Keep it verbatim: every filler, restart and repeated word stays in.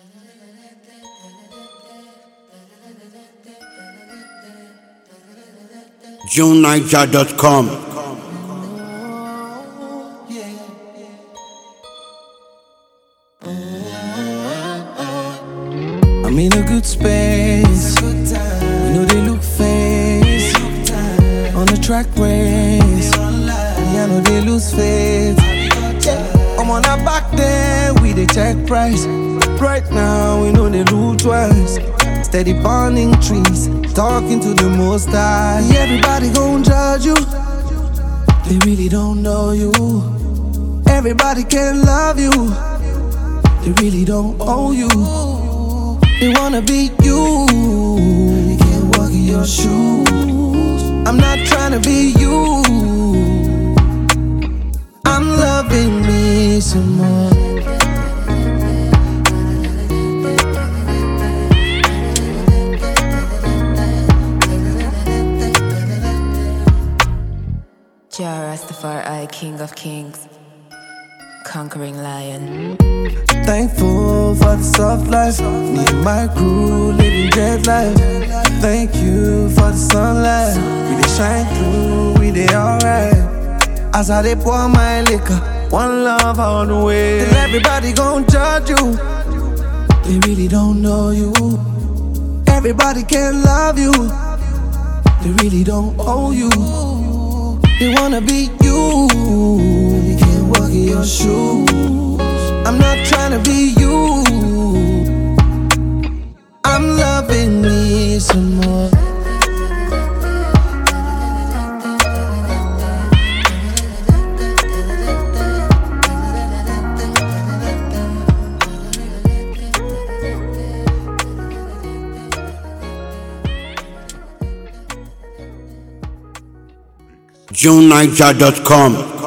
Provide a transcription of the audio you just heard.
June Niger dot com. I'm in a good space. You know they look face on the track race. Yeah, I know they lose faith. I'm on a back there with the check price. Right now we know they lose twice. Steady burning trees, talking to the most high. Everybody gon' judge you. They really don't know you. Everybody can love you. They really don't owe you. They wanna be you. They can't walk in your shoes. I'm not trying to be you. I'm loving me some more. Jah Rastafari, King of Kings, conquering lion. Thankful for the soft life. Me and my crew living jet life. Thank you for the sunlight. We dey shine through, we dey alright. As I dey pour my liquor, one love all the way. Then everybody gon' judge you. They really don't know you. Everybody can love you. They really don't owe you. They wanna be you. They can't walk in your shoes. I'm not trying to be you. I'm loving me some more. June Niger dot com.